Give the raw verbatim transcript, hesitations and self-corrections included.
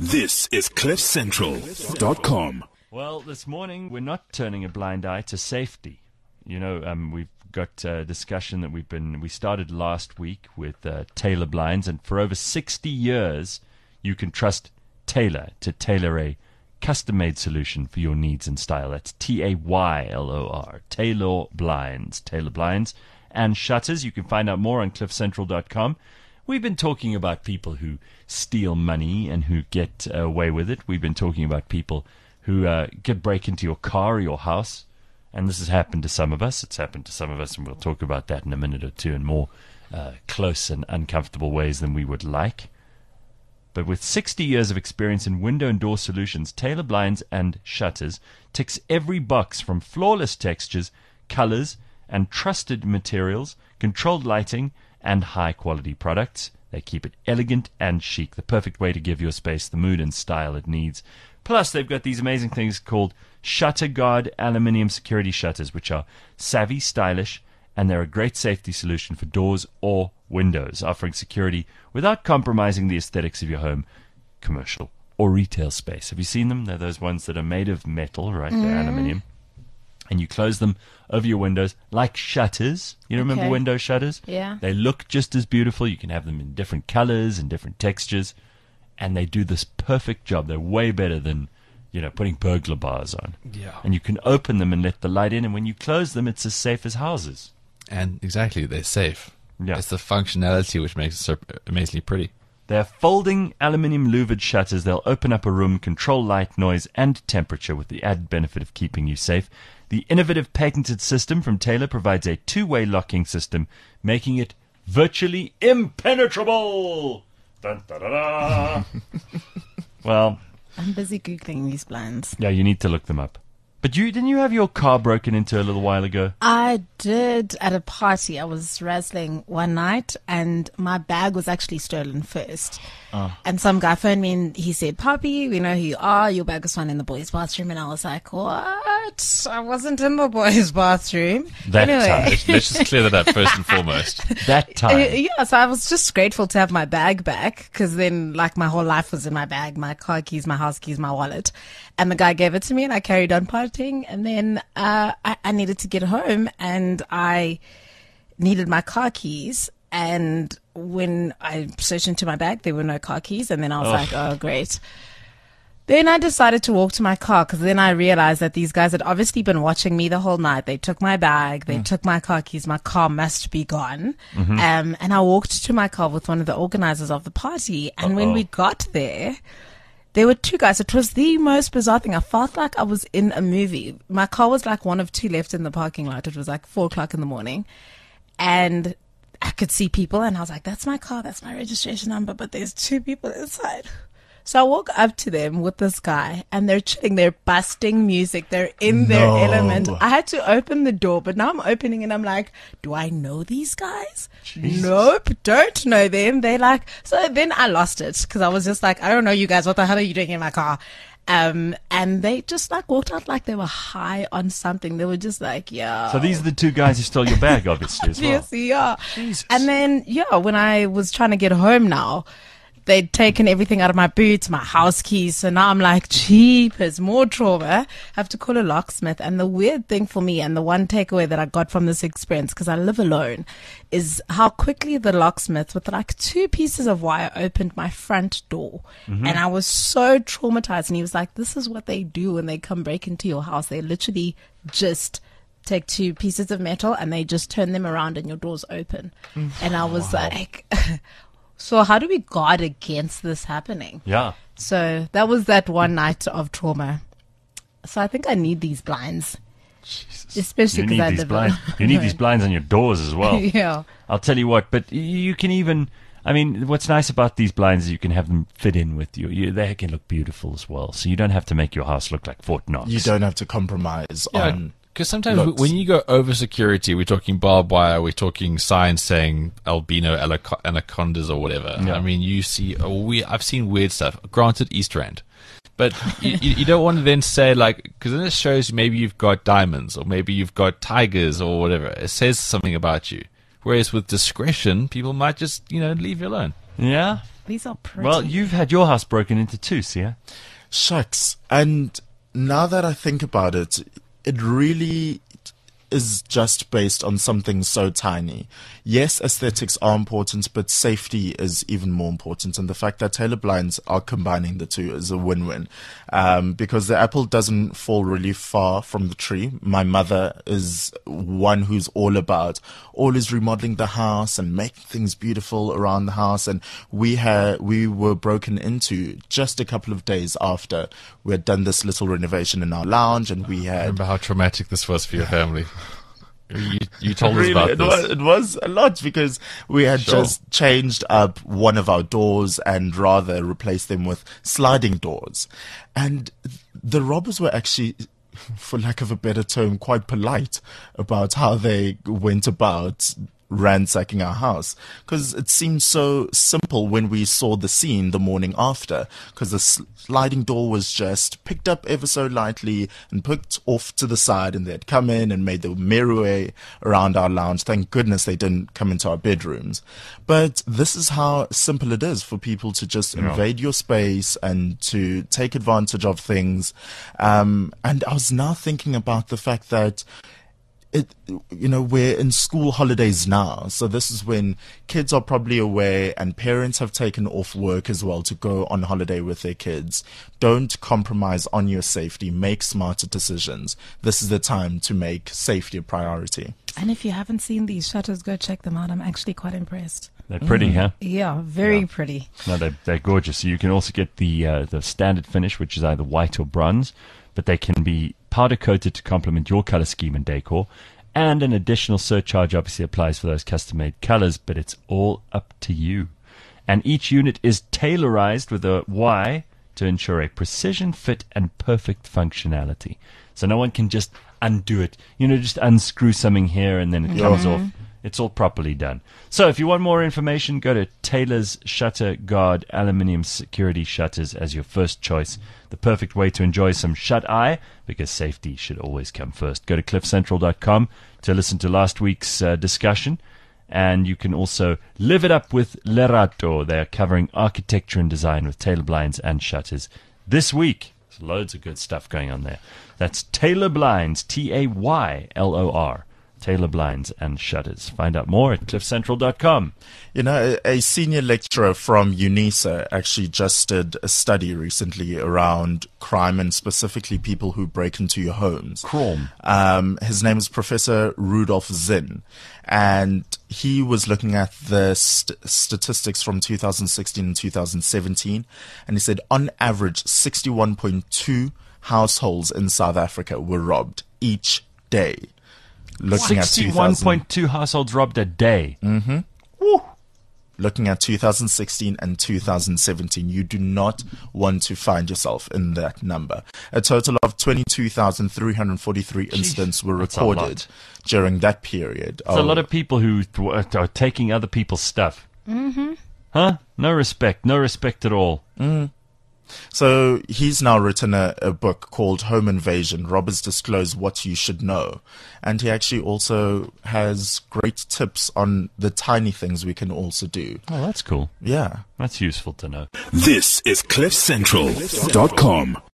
This is cliff central dot com. Well, this morning we're not turning a blind eye to safety. You know, um, we've got a discussion that we've been we started last week with uh, Taylor Blinds, and for over sixty years you can trust Taylor to tailor a custom-made solution for your needs and style. That's T A Y L O R, Taylor Blinds. Taylor Blinds and Shutters. You can find out more on cliff central dot com. We've been talking about people who steal money and who get uh, away with it. We've been talking about people who uh, get break into your car or your house. And this has happened to some of us. It's happened to some of us, and we'll talk about that in a minute or two in more uh, close and uncomfortable ways than we would like. But with sixty years of experience in window and door solutions, Taylor Blinds and Shutters ticks every box from flawless textures, colors, and trusted materials, controlled lighting, and high-quality products. They keep it elegant and chic, the perfect way to give your space the mood and style it needs. Plus, they've got these amazing things called Shutter Guard aluminium security shutters, which are savvy, stylish, and they're a great safety solution for doors or windows, offering security without compromising the aesthetics of your home, commercial, or retail space. Have you seen them? They're those ones that are made of metal, right? They're Mm. aluminium. And you close them over your windows like shutters. You remember Okay. window shutters? Yeah. They look just as beautiful. You can have them in different colors and different textures. And they do this perfect job. They're way better than, you know, putting burglar bars on. Yeah. And you can open them and let the light in. And when you close them, it's as safe as houses. And exactly, they're safe. Yeah. It's the functionality which makes it so amazingly pretty. They're folding aluminium louvered shutters. They'll open up a room, control light, noise, and temperature with the added benefit of keeping you safe. The innovative patented system from Taylor provides a two-way locking system, making it virtually impenetrable. Dun, da, da, da. Well, I'm busy Googling these blinds. yeah, you need to look them up. But you didn't you have your car broken into a little while ago? I did at a party. I was razzling one night and my bag was actually stolen first. Oh. And some guy phoned me and he said, "Poppy, we know who you are. Your bag was found in the boys' bathroom." And I was like, "What? I wasn't in the boys' bathroom." That anyway. time. Let's, let's just clear that up first and foremost. That Uh, time. yeah, so I was just grateful to have my bag back because then, like, my whole life was in my bag, my car keys, my house keys, my wallet. And the guy gave it to me and I carried on partying. And then uh, I, I needed to get home and I needed my car keys. And when I searched into my bag, there were no car keys. And then I was Oh. like, oh, great. Then I decided to walk to my car because then I realized that these guys had obviously been watching me the whole night. They took my bag, they took my car keys, my car must be gone. Um, and I walked to my car with one of the organizers of the party. And when Uh-oh. we got there, there were two guys. It was the most bizarre thing. I felt like I was in a movie. My car was like one of two left in the parking lot. It was like four o'clock in the morning. And I could see people and I was like, that's my car, that's my registration number, but there's two people inside. So I walk up to them with this guy and they're chilling, they're busting music, they're in their No. element. I had to open the door, but now I'm opening and I'm like, do I know these guys? Jesus. Nope, don't know them. They're like, so then I lost it because I was just like, I don't know you guys, what the hell are you doing in my car? Um, and they just like walked out like they were high on something. They were just like, yeah. So these are the two guys who stole your bag, obviously, as well. Yes, yeah. Jesus. And then, yeah, when I was trying to get home now, they'd taken everything out of my boots, my house keys. So now I'm like, jeepers, more trauma. I have to call a locksmith. And the weird thing for me, and the one takeaway that I got from this experience, because I live alone, is how quickly the locksmith, with like two pieces of wire, opened my front door. Mm-hmm. And I was so traumatized. And he was like, this is what they do when they come break into your house. They literally just take two pieces of metal and they just turn them around and your doors open. And I was like, so how do we guard against this happening? Yeah. So that was that one night of trauma. So I think I need these blinds, Jesus. especially You because need I these live blinds. alone. You need these blinds on your doors as well. Yeah. I'll tell you what, but you can even, I mean, what's nice about these blinds is you can have them fit in with you. you they can look beautiful as well. So you don't have to make your house look like Fort Knox. You don't have to compromise Yeah, on. because sometimes looks. when you go over security, we're talking barbed wire, we're talking signs saying albino anaco- anacondas or whatever. Yeah. I mean, you see, a we I've seen weird stuff. Granted, East Rand. But you, you you don't want to then say, like, because then it shows maybe you've got diamonds or maybe you've got tigers or whatever. It says something about you. Whereas with discretion, people might just, you know, leave you alone. Yeah. These are pretty. Well, you've had your house broken into too, Sia. Shucks. And now that I think about it, it really is just based on something so tiny. Yes, aesthetics are important, but safety is even more important. And the fact that Taylor Blinds are combining the two is a win-win. Um, because the apple doesn't fall really far from the tree. My mother is one who's all about always remodeling the house and making things beautiful around the house. And we had, we were broken into just a couple of days after we had done this little renovation in our lounge, and we had... Remember how traumatic this was for your family. You, you told Really, us about it this. was, it was a lot because we had Sure. just changed up one of our doors and rather replaced them with sliding doors. And the robbers were actually, for lack of a better term, quite polite about how they went about ransacking our house, because it seemed so simple when we saw the scene the morning after, because the sliding door was just picked up ever so lightly and put off to the side, and they'd come in and made the merry way around our lounge. Thank goodness they didn't come into our bedrooms. But this is how simple it is for people to just Yeah. invade your space and to take advantage of things. Um, and I was now thinking about the fact that It, you know, we're in school holidays now, so this is when kids are probably away and parents have taken off work as well to go on holiday with their kids. Don't compromise on your safety. Make smarter decisions. This is the time to make safety a priority. And if you haven't seen these shutters, go check them out. I'm actually quite impressed. They're pretty, huh? Yeah, very Yeah. pretty. No, they're, they're gorgeous. So you can also get the uh, the standard finish, which is either white or bronze, but they can be powder coated to complement your color scheme and decor. And an additional surcharge obviously applies for those custom made colors, but it's all up to you. And each unit is tailorized with a Y to ensure a precision fit and perfect functionality. So no one can just undo it. You know, just unscrew something here and then it comes off. It's all properly done. So if you want more information, go to Taylor's Shutter Guard Aluminium Security Shutters as your first choice. The perfect way to enjoy some shut-eye, because safety should always come first. Go to cliff central dot com to listen to last week's uh, discussion. And you can also live it up with Lerato. They are covering architecture and design with Taylor Blinds and shutters this week. There's loads of good stuff going on there. That's Taylor Blinds, T A Y L O R. Taylor Blinds and Shutters. Find out more at cliff central dot com. You know, a, a senior lecturer from UNISA actually just did a study recently around crime and specifically people who break into your homes. Chrome. Um, his name is Professor Rudolf Zinn, and he was looking at the st- statistics from two thousand sixteen and two thousand seventeen, and he said on average sixty-one point two households in South Africa were robbed each day. Looking at sixty-one point two households robbed a day. Mm-hmm. Looking at two thousand sixteen and two thousand seventeen, you do not want to find yourself in that number. A total of twenty-two thousand three hundred forty-three incidents were that's a recorded lot. during that period. There's a lot of people who th- are taking other people's stuff. Mm-hmm. Huh? No respect. No respect at all. Mm. So he's now written a, a book called Home Invasion, Robbers Disclose What You Should Know. And he actually also has great tips on the tiny things we can also do. Oh, that's cool. Yeah. That's useful to know. This is cliff central dot com.